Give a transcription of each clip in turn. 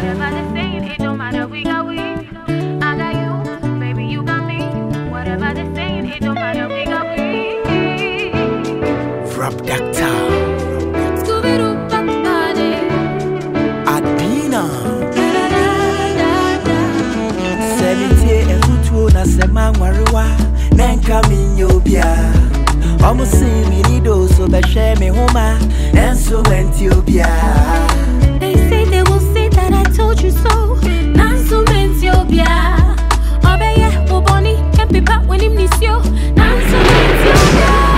Whatever they saying, it don't matter, we got we. I got you, baby, you got me. Whatever they saying, it don't matter, we got we. Rap Doctor Scooby-Doo, Body. Adina Semitie efutuo na sema nwariwa Nenka minyobia Omu simi nido so beshe me homa Enso wenti obia. They say they will say that I told you so. Nanso mentio-bia. Obeye, oboni, can't be back when him nis yo. Nanso mentio-bia.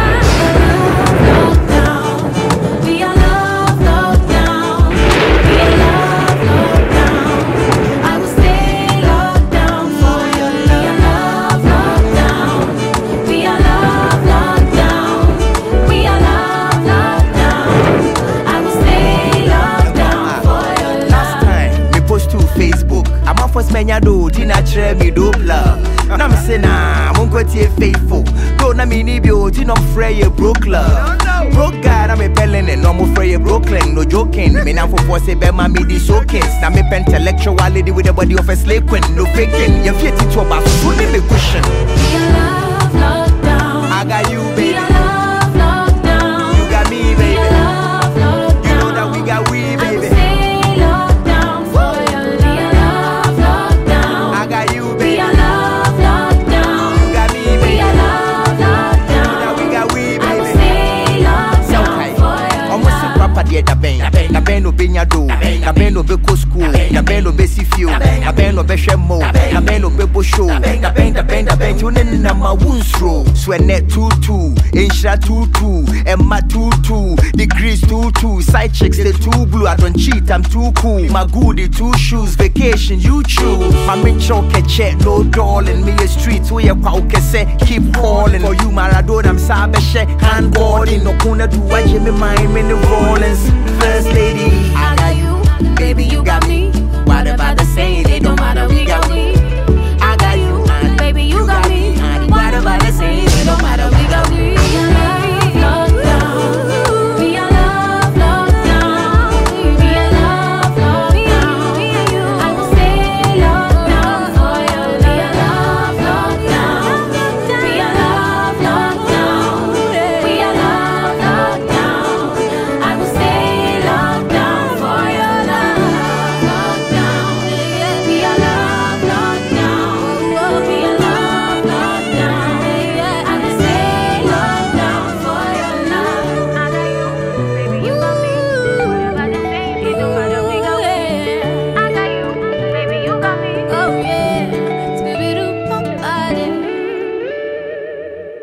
Lockdown, we are love lockdown. We are love lockdown. I will stay locked down for your love. We are love lockdown. We are love lockdown. We are love lockdown. I will stay locked down for your love. Last time, me post to Facebook. I'm off for smenya do, tina chere me do love. Now me say nah, mungo tie faithful. Go na me ni bio, tina frey broke love. Broke guy, I'm a pelling and no more frey Brooklyn, no joking. Me now for force be my midi soakings. Now me intellectual lady with the body of a slave queen, no faking. You fit into a bath, so me cushion. We are love lockdown. I got you, We baby. are love lockdown. You got me, We baby. are love lockdown. You know that we got we, I will baby. stay locked down for your love. We are love lockdown. I got you, We baby. are love lockdown. You got me, We baby. are love lockdown. That we got we, I will baby. stay locked down for your Almost love. papa dear da ben. Na ben no benya do. Na ben no be school. Na ben no be sifio. Na ben no be shemo. Na ben no be show. Na ben you na ma wunsro. Swenet 22, Insha 22, Emma 22, degrees 22, side chicks they too blue. I don't cheat, I'm too cool. My goodie 2 shoes, vacation you choose. My min choke check, no darling. Me a street where you pauke say keep calling. For you Maradona, I'm sabeshe, hand guarding. No kuna do I Jimmy mind me the Rollins. First lady, I got you, baby, you got me. Whatever they say, it don't matter, we got we. I got you, baby, you got me. Whatever they say, it don't matter.